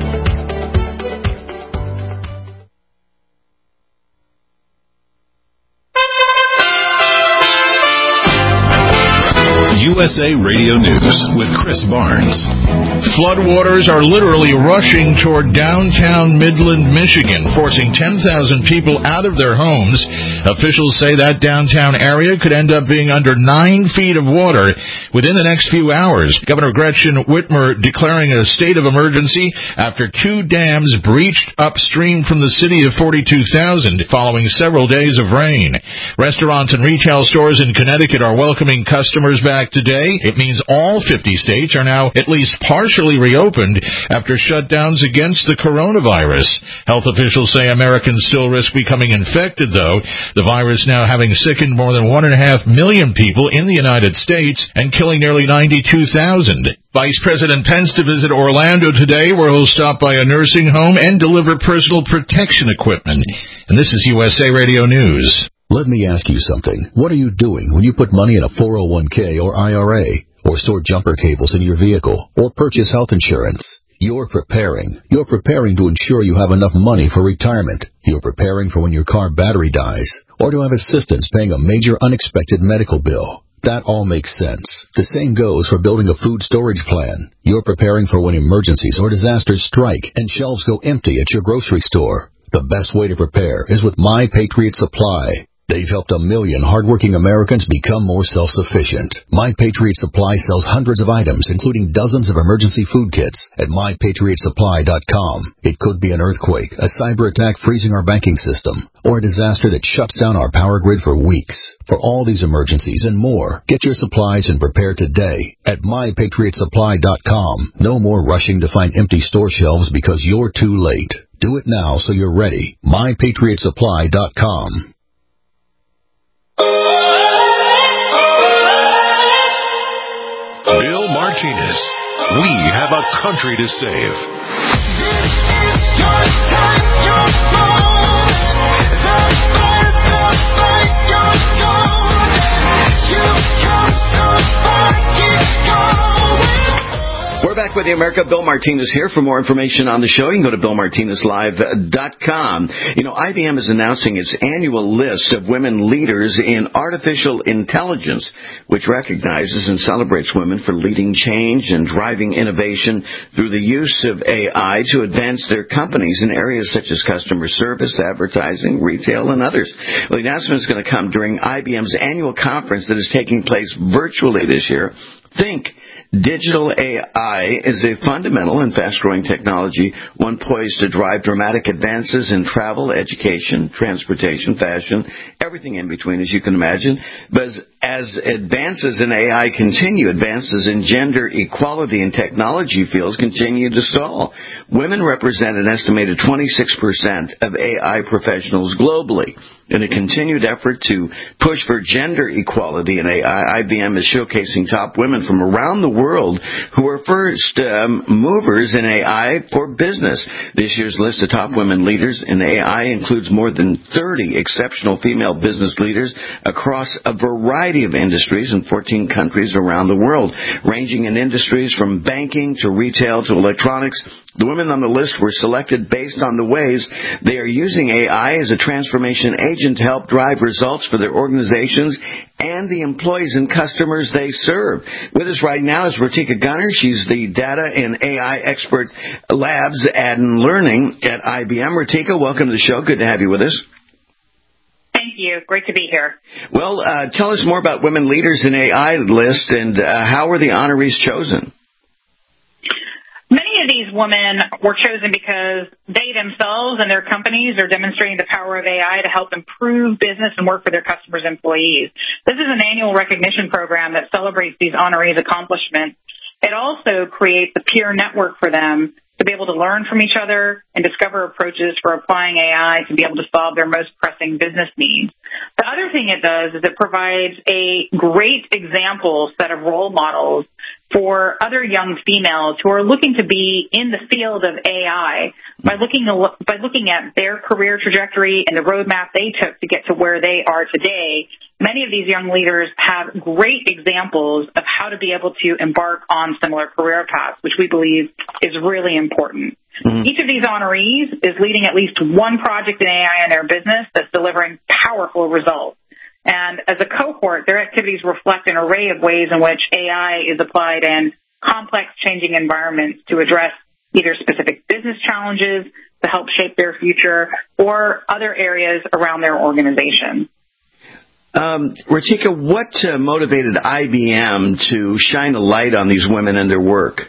U S A Radio News with Chris Barnes. Floodwaters are literally rushing toward downtown Midland, Michigan, forcing ten thousand people out of their homes. Officials say that downtown area could end up being under nine feet of water within the next few hours. Governor Gretchen Whitmer declaring a state of emergency after two dams breached upstream from the city of forty-two thousand following several days of rain. Restaurants and retail stores in Connecticut are welcoming customers back today. It means all fifty states are now at least partially reopened after shutdowns against the coronavirus. Health officials say Americans still risk becoming infected, though, the virus now having sickened more than one and a half million people in the United States and killing nearly ninety-two thousand. Vice President Pence to visit Orlando today, where he'll stop by a nursing home and deliver personal protection equipment. And this is U S A Radio News. Let me ask you something. What are you doing when you put money in a four oh one k or I R A, or store jumper cables in your vehicle, or purchase health insurance? You're preparing. You're preparing to ensure you have enough money for retirement. You're preparing for when your car battery dies, or to have assistance paying a major unexpected medical bill. That all makes sense. The same goes for building a food storage plan. You're preparing for when emergencies or disasters strike and shelves go empty at your grocery store. The best way to prepare is with My Patriot Supply. They've helped a million hardworking Americans become more self-sufficient. My Patriot Supply sells hundreds of items, including dozens of emergency food kits at my patriot supply dot com. It could be an earthquake, a cyber attack freezing our banking system, or a disaster that shuts down our power grid for weeks. For all these emergencies and more, get your supplies and prepare today at my patriot supply dot com. No more rushing to find empty store shelves because you're too late. Do it now so you're ready. my patriot supply dot com. Bill Martinez. We have a country to save. We're back with the America. Bill Martinez here. For more information on the show, you can go to bill martinez live dot com. You know, I B M is announcing its annual list of women leaders in artificial intelligence, which recognizes and celebrates women for leading change and driving innovation through the use of A I to advance their companies in areas such as customer service, advertising, retail, and others. Well, the announcement is going to come during I B M's annual conference that is taking place virtually this year. Think. Digital A I is a fundamental and fast-growing technology, one poised to drive dramatic advances in travel, education, transportation, fashion, everything in between, as you can imagine. But as advances in A I continue, advances in gender equality and technology fields continue to stall. Women represent an estimated twenty-six percent of A I professionals globally. In a continued effort to push for gender equality in A I, I B M is showcasing top women from around the world who are first um, movers in A I for business. This year's list of top women leaders in A I includes more than thirty exceptional female business leaders across a variety of industries in fourteen countries around the world, ranging in industries from banking to retail to electronics. The women on the list were selected based on the ways they are using A I as a transformation agent to help drive results for their organizations and the employees and customers they serve. With us right now is Ratika Gunner. She's the Data and A I Expert Labs and Learning at I B M. Ratika, welcome to the show. Good to have you with us. Thank you. Great to be here. Well, uh, tell us more about Women Leaders in A I list, and uh, how were the honorees chosen? Many of these women were chosen because they themselves and their companies are demonstrating the power of A I to help improve business and work for their customers' employees. This is an annual recognition program that celebrates these honorees' accomplishments. It also creates a peer network for them to be able to learn from each other and discover approaches for applying A I to be able to solve their most pressing business needs. The other thing it does is it provides a great example set of role models for other young females who are looking to be in the field of A I by looking by looking at their career trajectory and the roadmap they took to get to where they are today. Many of these young leaders have great examples of how to be able to embark on similar career paths, which we believe is really important. Mm-hmm. Each of these honorees is leading at least one project in A I in their business that's delivering powerful results. And as a cohort, their activities reflect an array of ways in which A I is applied in complex changing environments to address either specific business challenges to help shape their future or other areas around their organization. Um, Ratika, what uh, motivated I B M to shine a light on these women and their work?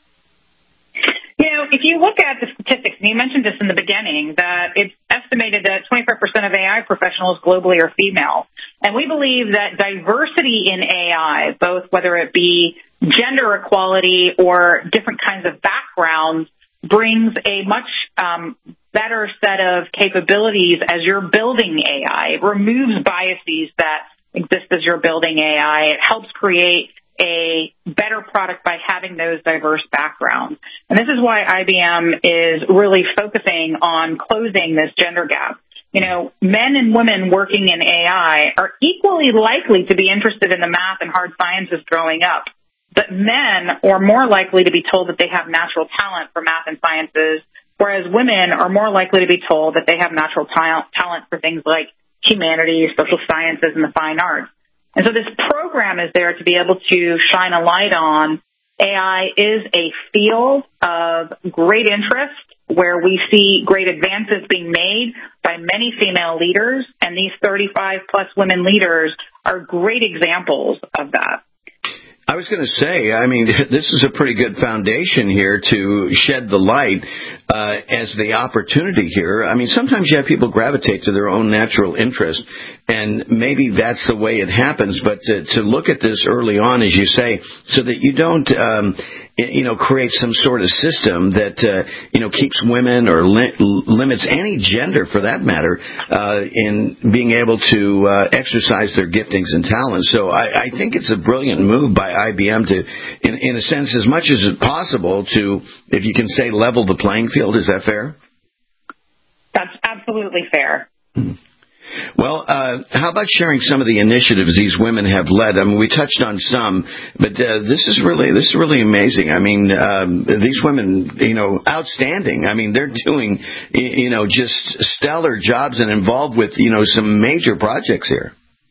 You know, if you look at the statistics, and you mentioned this in the beginning, that it's estimated that twenty-five percent of A I professionals globally are female. And we believe that diversity in A I, both whether it be gender equality or different kinds of backgrounds, brings a much um, better set of capabilities as you're building A I. It removes biases that exist as you're building A I. It helps create a better product by having those diverse backgrounds. And this is why I B M is really focusing on closing this gender gap. You know, men and women working in A I are equally likely to be interested in the math and hard sciences growing up. But men are more likely to be told that they have natural talent for math and sciences, whereas women are more likely to be told that they have natural ta- talent for things like humanities, social sciences, and the fine arts. And so this program is there to be able to shine a light on A I is a field of great interest where we see great advances being made by many female leaders, and these thirty-five plus women leaders are great examples of that. I was going to say, I mean, this is a pretty good foundation here to shed the light uh, as the opportunity here. I mean, sometimes you have people gravitate to their own natural interest, and maybe that's the way it happens. But to, to look at this early on, as you say, so that you don't, um, you know, create some sort of system that, uh, you know, keeps women or li- limits any gender, for that matter, uh, in being able to uh, exercise their giftings and talents. So I, I think it's a brilliant move by I B M to, in, in a sense, as much as possible, to, if you can say, level the playing field. Is that fair? That's absolutely fair. Mm-hmm. Well, uh, how about sharing some of the initiatives these women have led? I mean, we touched on some, but uh, this is really this is really amazing. I mean, um, these women, you know, outstanding. I mean, they're doing, you know, just stellar jobs and involved with, you know, some major projects here.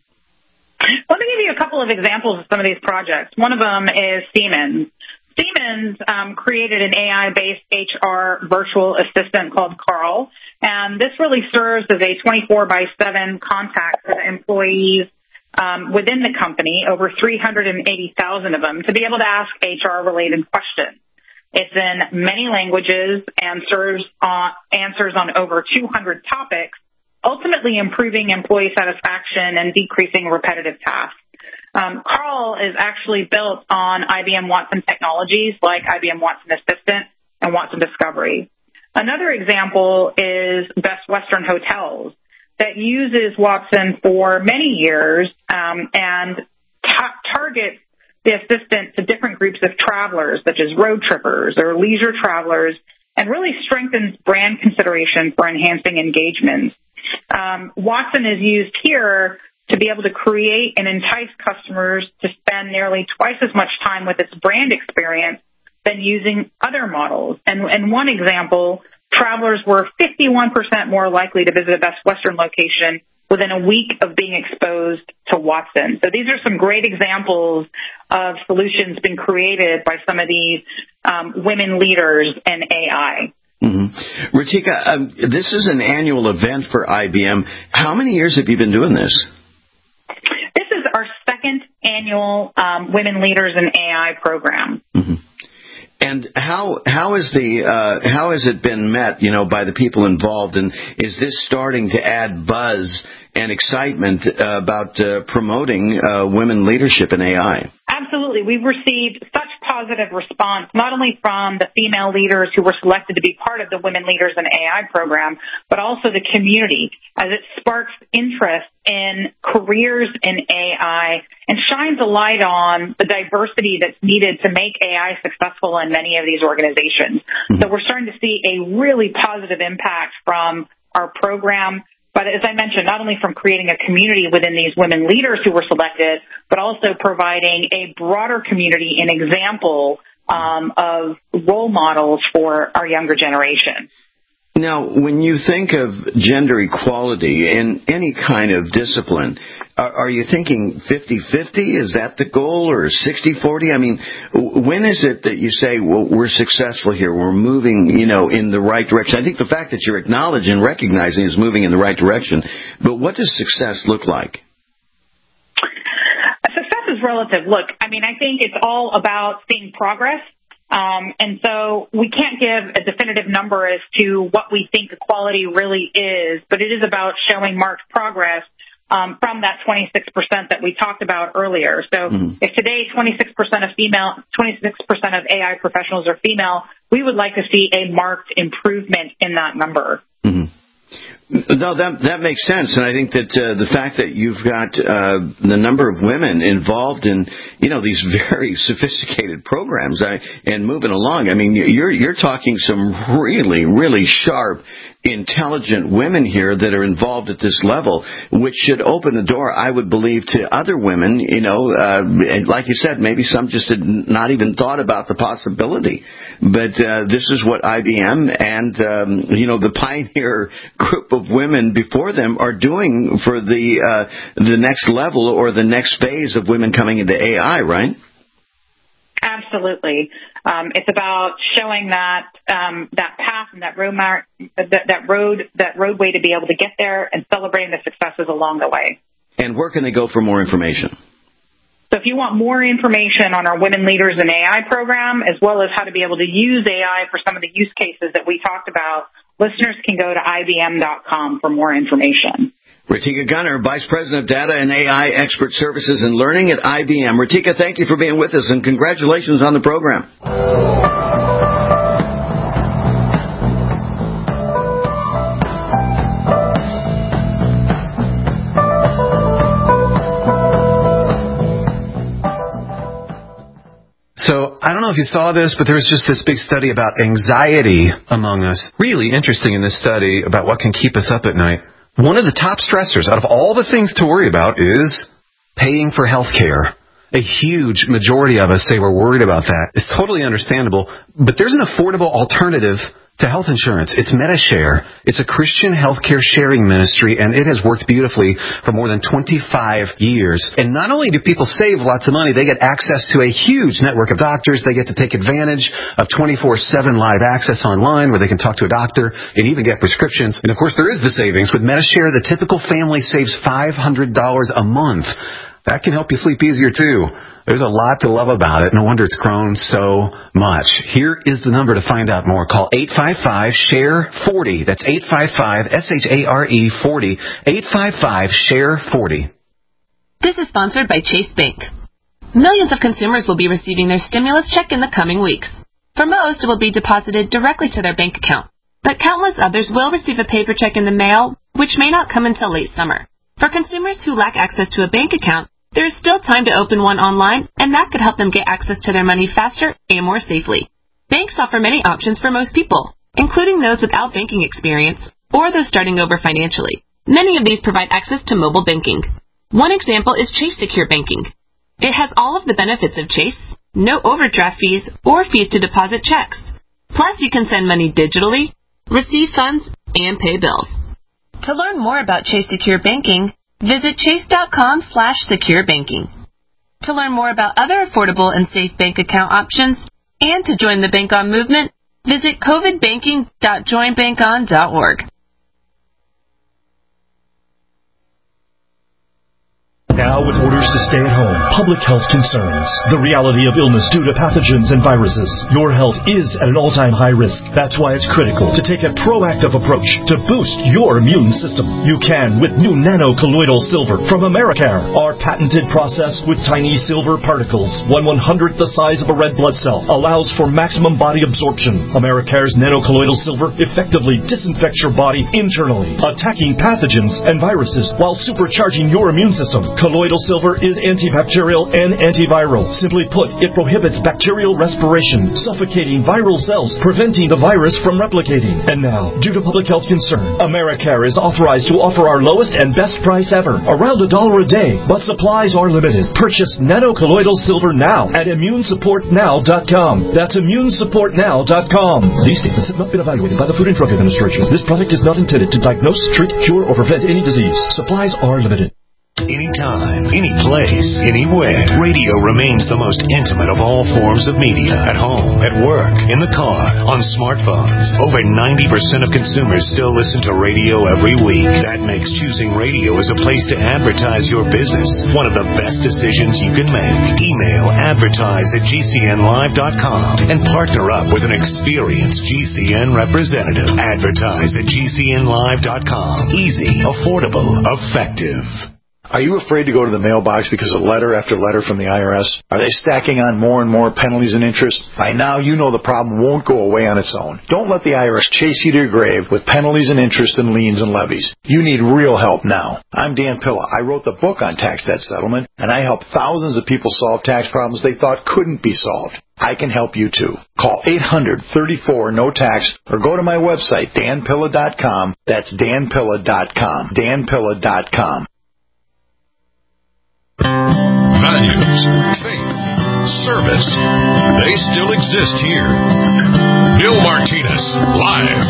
Let me give you a couple of examples of some of these projects. One of them is Siemens. Siemens um, created an A I-based H R virtual assistant called Carl, and this really serves as a twenty-four by seven contact for the employees um, within the company, over three hundred eighty thousand of them, to be able to ask H R-related questions. It's in many languages and serves on, answers on over two hundred topics, ultimately improving employee satisfaction and decreasing repetitive tasks. Um, Carl is actually built on I B M Watson technologies like I B M Watson Assistant and Watson Discovery. Another example is Best Western Hotels that uses Watson for many years um, and ta- targets the assistant to different groups of travelers, such as road trippers or leisure travelers, and really strengthens brand consideration for enhancing engagements. Um, Watson is used here to be able to create and entice customers to spend nearly twice as much time with its brand experience than using other models. And, and one example, travelers were fifty-one percent more likely to visit a Best Western location within a week of being exposed to Watson. So these are some great examples of solutions being created by some of these um, women leaders in A I. Mm-hmm. Ritika, um, this is an annual event for I B M. How many years have you been doing this? This is our second annual um, Women Leaders in A I program. Mm-hmm. And how how is the uh, how has it been met, you know, by the people involved? And is this starting to add buzz and excitement uh, about uh, promoting uh, women leadership in A I? Absolutely. We've received such positive response, not only from the female leaders who were selected to be part of the Women Leaders in A I program, but also the community, as it sparks interest in careers in A I and shines a light on the diversity that's needed to make A I successful in many of these organizations. Mm-hmm. So we're starting to see a really positive impact from our program. But as I mentioned, not only from creating a community within these women leaders who were selected, but also providing a broader community and example um, of role models for our younger generation. Now, when you think of gender equality in any kind of discipline, are, are you thinking fifty-fifty? Is that the goal, or sixty forty? I mean, when is it that you say, well, we're successful here, we're moving, you know, in the right direction? I think the fact that you're acknowledging and recognizing is moving in the right direction. But what does success look like? Success is relative. Look, I mean, I think it's all about seeing progress. Um, and so we can't give a definitive number as to what we think equality really is, but it is about showing marked progress um, from that twenty-six percent that we talked about earlier. So mm-hmm. if today twenty-six percent of female, twenty-six percent of A I professionals are female, we would like to see a marked improvement in that number. Mm-hmm. No, that that makes sense, and I think that uh, the fact that you've got uh, the number of women involved in, you know, these very sophisticated programs I, and moving along. I mean, you're you're talking some really, really sharp, intelligent women here that are involved at this level, which should open the door, I would believe, to other women. You know, uh, and like you said, maybe some just had not even thought about the possibility. But uh, this is what I B M and um, you know the pioneer group of women before them are doing for the uh, the next level or the next phase of women coming into A I, right? Absolutely. Um, it's about showing that um, that path and that road, mar- that, that road, that roadway to be able to get there, and celebrating the successes along the way. And where can they go for more information? So if you want more information on our Women Leaders in A I program, as well as how to be able to use A I for some of the use cases that we talked about, listeners can go to I B M dot com for more information. Ritika Gunner, Vice President of Data and A I Expert Services and Learning at I B M. Ritika, thank you for being with us, and congratulations on the program. So I don't know if you saw this, but there was just this big study about anxiety among us. Really interesting in this study about what can keep us up at night. One of the top stressors out of all the things to worry about is paying for health care. A huge majority of us say we're worried about that. It's totally understandable, but there's an affordable alternative to health insurance. It's MediShare. It's a Christian healthcare sharing ministry, and it has worked beautifully for more than twenty-five years. And not only do people save lots of money, they get access to a huge network of doctors. They get to take advantage of twenty-four seven live access online where they can talk to a doctor and even get prescriptions. And of course, there is the savings. With MediShare, the typical family saves five hundred dollars a month. That can help you sleep easier, too. There's a lot to love about it. No wonder it's grown so much. Here is the number to find out more. Call eight five five, S H A R E, forty. That's eight five five, S H A R E, forty. eight five five, S H A R E, forty. This is sponsored by Chase Bank. Millions of consumers will be receiving their stimulus check in the coming weeks. For most, it will be deposited directly to their bank account. But countless others will receive a paper check in the mail, which may not come until late summer. For consumers who lack access to a bank account, there is still time to open one online, and that could help them get access to their money faster and more safely. Banks offer many options for most people, including those without banking experience or those starting over financially. Many of these provide access to mobile banking. One example is Chase Secure Banking. It has all of the benefits of Chase, no overdraft fees or fees to deposit checks. Plus, you can send money digitally, receive funds, and pay bills. To learn more about Chase Secure Banking, visit chase.com slash secure banking. To learn more about other affordable and safe bank account options and to join the Bank On movement, Visit covid banking dot join bank on dot org. Now with orders to stay at home, public health concerns, the reality of illness due to pathogens and viruses, your health is at an all-time high risk. That's why it's critical to take a proactive approach to boost your immune system. You can with new nano-colloidal silver from Americare. Our patented process with tiny silver particles, one one-hundredth the size of a red blood cell, allows for maximum body absorption. Americare's nano-colloidal silver effectively disinfects your body internally, attacking pathogens and viruses while supercharging your immune system. Colloidal silver is antibacterial and antiviral. Simply put, it prohibits bacterial respiration, suffocating viral cells, preventing the virus from replicating. And now, due to public health concern, Americare is authorized to offer our lowest and best price ever, around a dollar a day, but supplies are limited. Purchase nano-colloidal silver now at immune support now dot com. That's immune support now dot com. These statements have not been evaluated by the Food and Drug Administration. This product is not intended to diagnose, treat, cure, or prevent any disease. Supplies are limited. Anytime, any place, anywhere. Radio remains the most intimate of all forms of media. At home, at work, in the car, on smartphones. Over ninety percent of consumers still listen to radio every week. That makes choosing radio as a place to advertise your business one of the best decisions you can make. Email advertise at G C N live dot com and partner up with an experienced G C N representative. Advertise at G C N live dot com. Easy, affordable, effective. Are you afraid to go to the mailbox because of letter after letter from the I R S? Are they stacking on more and more penalties and interest? By now, you know the problem won't go away on its own. Don't let the I R S chase you to your grave with penalties and interest and liens and levies. You need real help now. I'm Dan Pilla. I wrote the book on tax debt settlement, and I help thousands of people solve tax problems they thought couldn't be solved. I can help you too. Call eight hundred, thirty-four, no tax or go to my website, dan pilla dot com. That's dan pilla dot com. dan pilla dot com. Values, faith, service, they still exist here. Bill Martinez, live.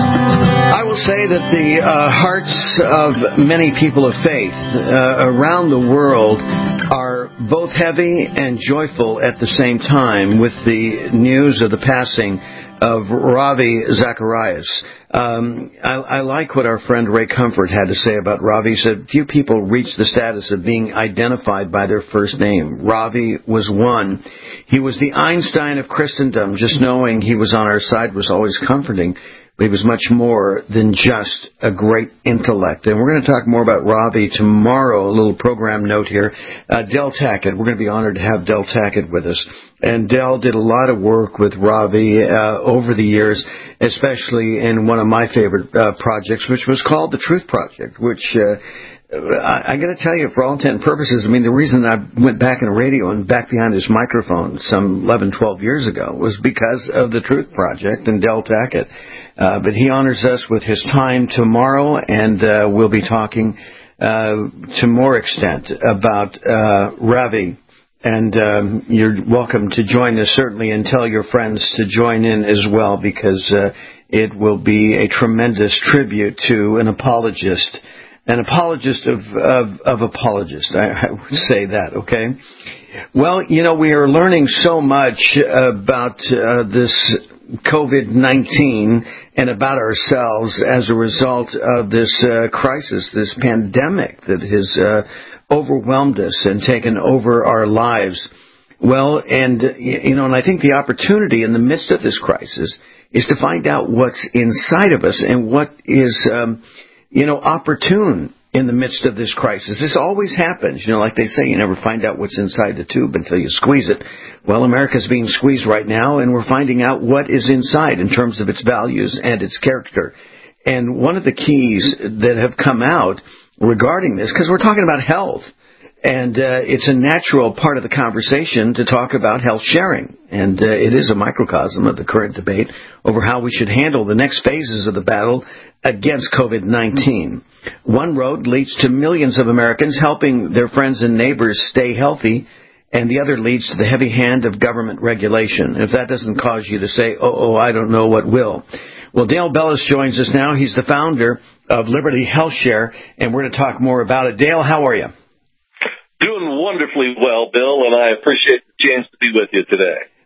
I will say that the uh, hearts of many people of faith uh, around the world are both heavy and joyful at the same time with the news of the passing of Ravi Zacharias. Um, I, I like what our friend Ray Comfort had to say about Ravi. He said, few people reach the status of being identified by their first name. Ravi was one. He was the Einstein of Christendom. Just knowing he was on our side was always comforting. But he was much more than just a great intellect. And we're going to talk more about Ravi tomorrow, a little program note here. Uh, Del Tackett, we're going to be honored to have Del Tackett with us. And Del did a lot of work with Ravi uh, over the years, especially in one of my favorite uh, projects, which was called The Truth Project, which... Uh, I, I got to tell you, for all intent and purposes, I mean, the reason I went back in radio and back behind this microphone some eleven, twelve years ago was because of the Truth Project and Del Tackett. Uh, but he honors us with his time tomorrow, and uh, we'll be talking uh, to more extent about uh, Ravi. And um, you're welcome to join us, certainly, and tell your friends to join in as well, because uh, it will be a tremendous tribute to an apologist. An apologist of, of, of apologists, I, I would say that, okay? Well, you know, we are learning so much about uh, this COVID nineteen and about ourselves as a result of this uh, crisis, this pandemic that has uh, overwhelmed us and taken over our lives. Well, and, you know, and I think the opportunity in the midst of this crisis is to find out what's inside of us and what is... Um, you know, opportune in the midst of this crisis. This always happens. You know, like they say, you never find out what's inside the tube until you squeeze it. Well, America's being squeezed right now, and we're finding out what is inside in terms of its values and its character. And one of the keys that have come out regarding this, because we're talking about health, and uh, it's a natural part of the conversation to talk about health sharing. And uh, it is a microcosm of the current debate over how we should handle the next phases of the battle against COVID nineteen. One road leads to millions of Americans helping their friends and neighbors stay healthy, and the other leads to the heavy hand of government regulation. If that doesn't cause you to say, oh, oh, I don't know what will. Well, Dale Bellis joins us now. He's the founder of Liberty Health Share, and we're going to talk more about it. Dale, how are you? Doing wonderfully well, Bill, and I appreciate the chance to be with you today.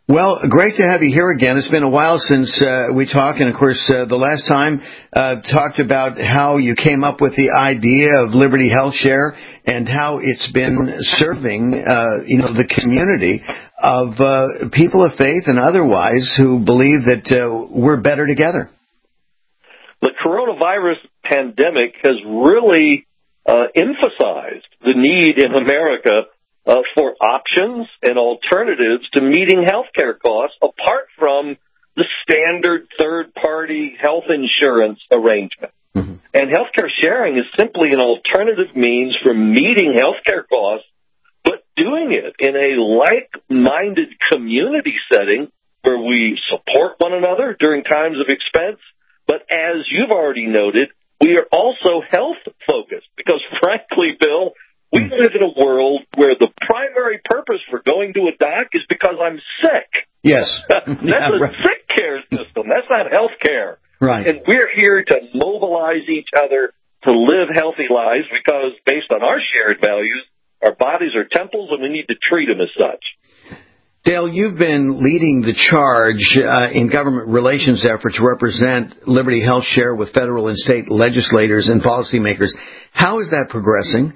Well, great to have you here again. It's been a while since uh, we talked, and of course, uh, the last time uh, talked about how you came up with the idea of Liberty Health Share and how it's been serving, uh, you know, the community of uh, people of faith and otherwise who believe that uh, we're better together. The coronavirus pandemic has really uh, emphasized the need in America Uh, for options and alternatives to meeting healthcare costs apart from the standard third-party health insurance arrangement. Mm-hmm. And healthcare sharing is simply an alternative means for meeting healthcare costs, but doing it in a like-minded community setting where we support one another during times of expense. But as you've already noted, we are also health-focused because, frankly, Bill, we live in a world where the primary purpose for going to a doc is because I'm sick. Yes. That's yeah, a right. sick care system. That's not health care. Right. And we're here to mobilize each other to live healthy lives because, based on our shared values, our bodies are temples and we need to treat them as such. Dale, you've been leading the charge uh, in government relations effort to represent Liberty Health Share with federal and state legislators and policymakers. How is that progressing?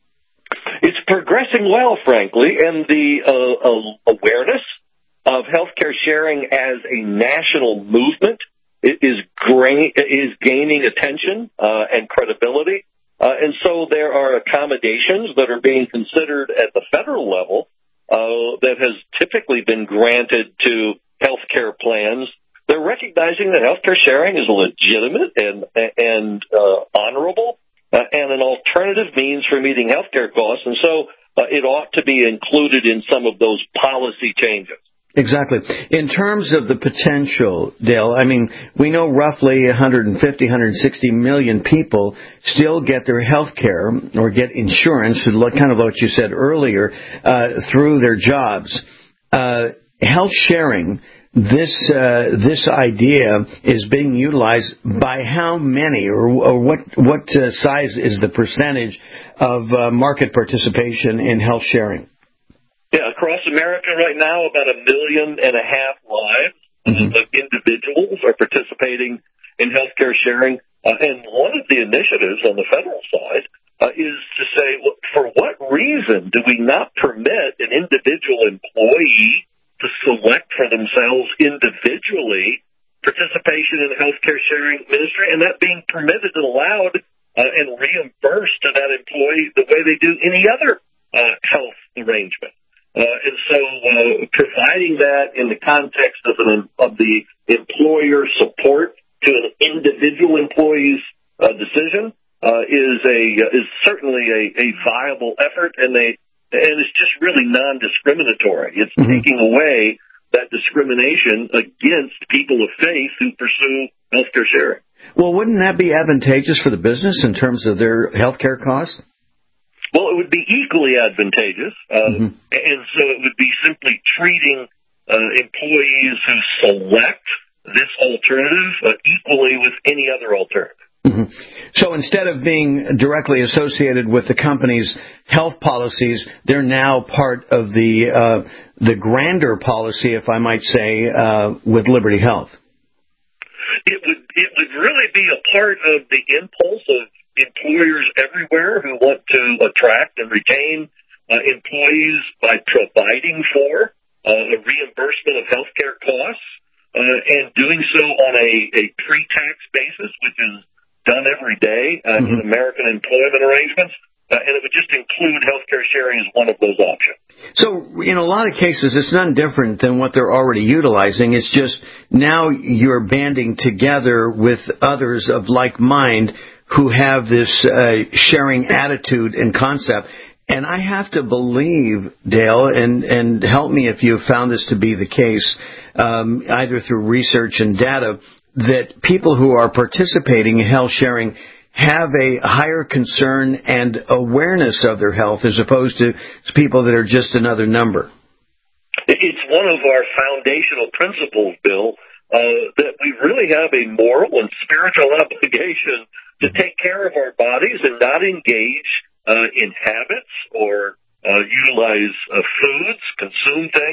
It's progressing well, frankly, and the uh, uh, awareness of healthcare sharing as a national movement is, gra- is gaining attention uh, and credibility. Uh, and so there are accommodations that are being considered at the federal level uh, that has typically been granted to healthcare plans. They're recognizing that healthcare sharing is legitimate and, and uh, honorable. Uh, and an alternative means for meeting healthcare costs, and so uh, it ought to be included in some of those policy changes. Exactly. In terms of the potential, Dale, I mean, we know roughly one hundred fifty, one hundred sixty million people still get their health care or get insurance, kind of what you said earlier, uh, through their jobs. Uh, health sharing, this uh, this idea is being utilized by how many, or, or what what uh, size is the percentage of uh, market participation in health sharing? Yeah, across America right now, about a million and a half lives mm-hmm. of individuals are participating in healthcare sharing. Uh, and one of the initiatives on the federal side uh, is to say, well, for what reason do we not permit an individual employee to select for themselves individually participation in healthcare sharing ministry, and that being permitted and allowed uh, and reimbursed to that employee the way they do any other uh, health arrangement. Uh, and so uh, providing that in the context of, an, of the employer support to an individual employee's uh, decision uh, is a is certainly a, a viable effort, and they and it's just really non-discriminatory. It's mm-hmm. taking away that discrimination against people of faith who pursue healthcare sharing. Well, wouldn't that be advantageous for the business in terms of their healthcare costs? Well, it would be equally advantageous, uh, mm-hmm. and so it would be simply treating uh, employees who select this alternative uh, equally with any other alternative. Mm-hmm. So instead of being directly associated with the company's health policies, they're now part of the uh, the grander policy, if I might say, uh, with Liberty Health. It would it would really be a part of the impulse of employers everywhere who want to attract and retain uh, employees by providing for uh, a reimbursement of healthcare costs uh, and doing so on a, a pre-tax basis, which is done every day uh, mm-hmm. in American employment arrangements, uh, and it would just include healthcare sharing as one of those options. So in a lot of cases, it's none different than what they're already utilizing. It's just now you're banding together with others of like mind who have this uh, sharing attitude and concept. And I have to believe, Dale, and, and help me if you have found this to be the case, um, either through research and data, that people who are participating in health sharing have a higher concern and awareness of their health as opposed to people that are just another number. It's one of our foundational principles, Bill, uh, that we really have a moral and spiritual obligation to take care of our bodies and not engage uh, in habits or uh, utilize uh, foods, consume things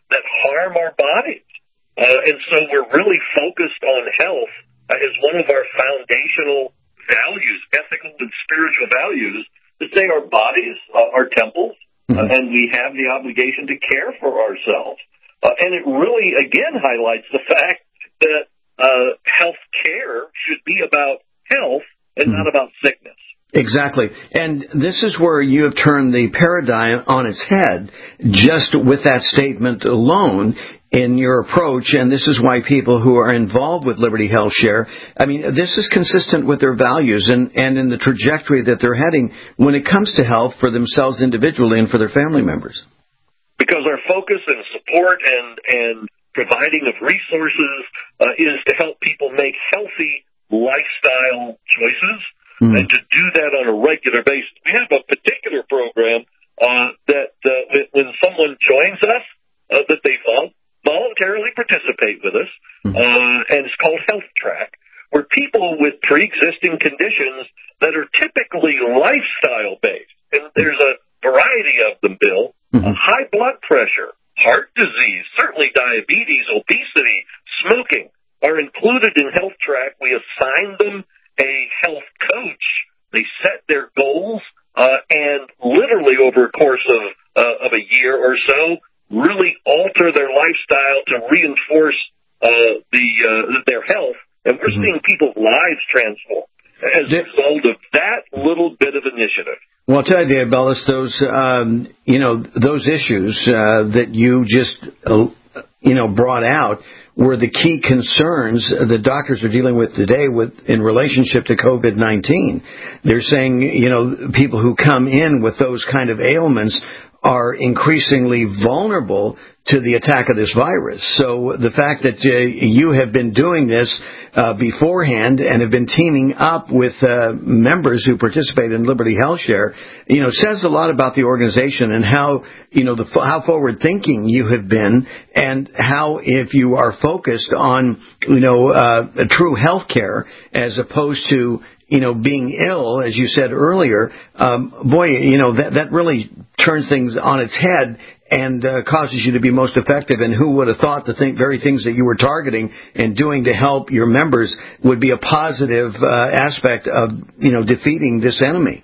that harm our bodies. Uh, and so we're really focused on health uh, as one of our foundational values, ethical and spiritual values, to say our bodies uh, are temples, uh, and we have the obligation to care for ourselves. Uh, and it really, again, highlights the fact that uh, health care should be about health and not about sickness. Exactly. And this is where you have turned the paradigm on its head just with that statement alone in your approach, and this is why people who are involved with Liberty Health Share, I mean, this is consistent with their values and, and in the trajectory that they're heading when it comes to health for themselves individually and for their family members. Because our focus and support and, and providing of resources uh, is to help people make healthy lifestyle choices, mm. and to do that on a regular basis. We have a particular program uh, that uh, when someone joins us, uh, that they vol- voluntarily participate with us, mm. uh, and it's called Health Track, where people with pre-existing conditions that are typically lifestyle-based, and there's a variety of them, Bill, mm-hmm. uh, high blood pressure, heart disease, certainly diabetes, obesity, smoking, are included in Health Track. We assign them a health coach. They set their goals, uh, and literally over a course of uh, of a year or so, really alter their lifestyle to reinforce uh, the uh, their health. And we're mm-hmm. seeing people's lives transform as a result of that little bit of initiative. Well, I'll tell you, Dave Bellis, those um, you know those issues uh, that you just uh, you know brought out were the key concerns the doctors are dealing with today with in relationship to COVID nineteen. They're saying, you know, people who come in with those kind of ailments are increasingly vulnerable to the attack of this virus. So the fact that uh, you have been doing this uh, beforehand and have been teaming up with uh, members who participate in Liberty Health Share, you know, says a lot about the organization and how, you know, the how forward thinking you have been, and how if you are focused on, you know, uh, true health care as opposed to, you know, being ill, as you said earlier, um, boy, you know, that, that really turns things on its head and uh, causes you to be most effective. And who would have thought the think, very things that you were targeting and doing to help your members would be a positive uh, aspect of, you know, defeating this enemy?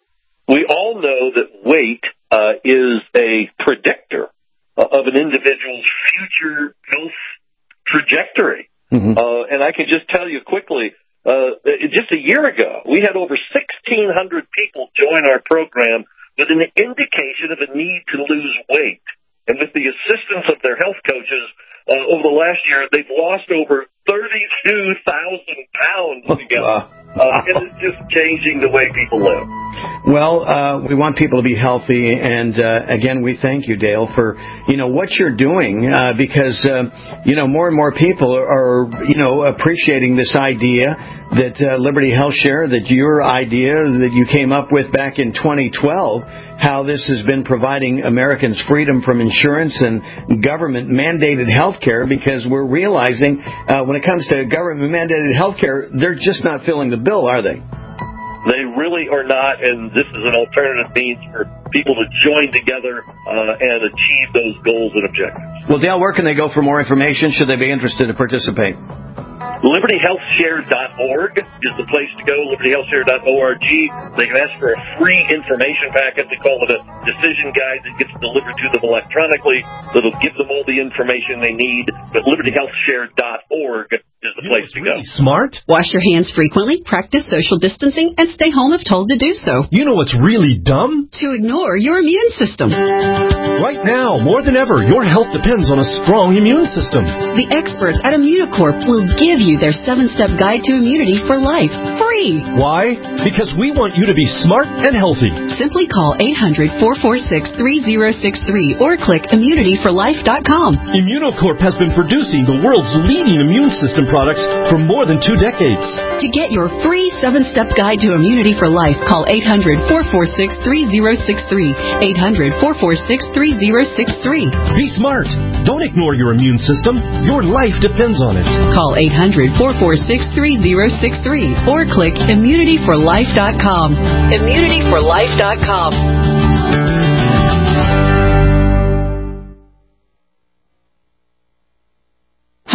We all know that weight uh, is a predictor of an individual's future health trajectory. Mm-hmm. Uh, and I can just tell you quickly, Uh, just a year ago, we had over sixteen hundred people join our program with an indication of a need to lose weight. And with the assistance of their health coaches, uh, over the last year, they've lost over thirty-two thousand pounds together. Uh, and it's just changing the way people live. Well, uh, we want people to be healthy, and uh, again, we thank you, Dale, for, you know, what you're doing, uh, because, uh, you know, more and more people are, you know, appreciating this idea that uh, Liberty Health Share, that your idea that you came up with back in twenty twelve, how this has been providing Americans freedom from insurance and government-mandated health care, because we're realizing uh, when it comes to government-mandated health care, they're just not filling the bill, are they? They really are not, and this is an alternative means for people to join together uh, and achieve those goals and objectives. Well, Dale, where can they go for more information should they be interested to participate? Liberty Health Share dot org is the place to go, Liberty Health Share dot org. They can ask for a free information packet. We call it a decision guide that gets delivered to them electronically. That'll give them all the information they need. But Liberty Health Share dot org is the place to go. Smart? Wash your hands frequently, practice social distancing, and stay home if told to do so. You know what's really dumb? To ignore your immune system. Right now, more than ever, your health depends on a strong immune system. The experts at Immunocorp will give you their seven-step guide to immunity for life, free. Why? Because we want you to be smart and healthy. Simply call eight hundred, four four six, three zero six three or click immunity for life dot com. Immunocorp has been producing the world's leading immune system products for more than two decades. To get your free seven-step guide to immunity for life, call eight hundred, four four six, three zero six three, eight hundred, four four six, three zero six three. Be smart. Don't ignore your immune system. Your life depends on it. Call eight hundred, four four six, three zero six three or click immunity for life dot com. immunity for life dot com.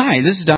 Hi, this is Don.